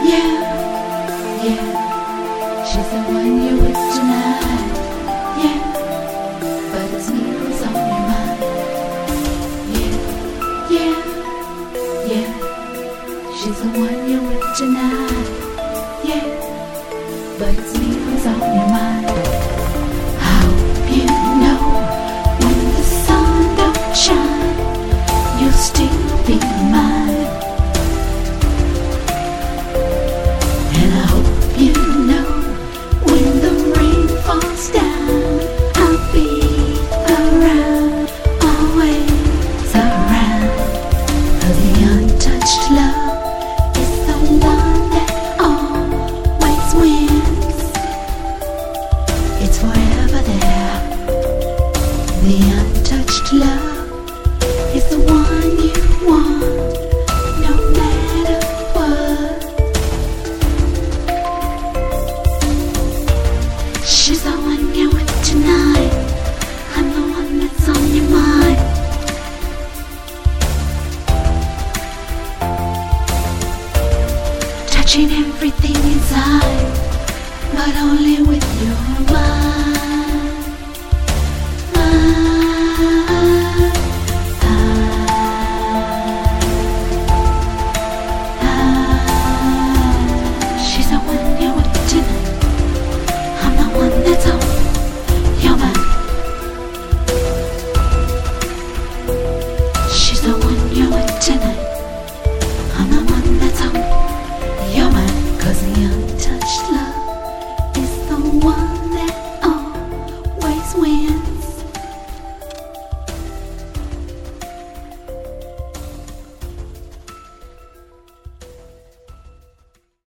Yeah, yeah, she's the one you're with tonight. Yeah, but it's me who's on your mind. Yeah, yeah, yeah, she's the one you're with tonight. Yeah, but it's me who's on your mind. How you know when the sun don't shine, you'll still be mine. And I hope you know when the rain falls down, I'll be around, always around. 'Cause the untouched love is the one that always wins. It's forever there. The untouched love is the one you want, no matter what. She's the one you're with tonight. I'm the one that's on your mind. Touching everything inside, but only with your mind.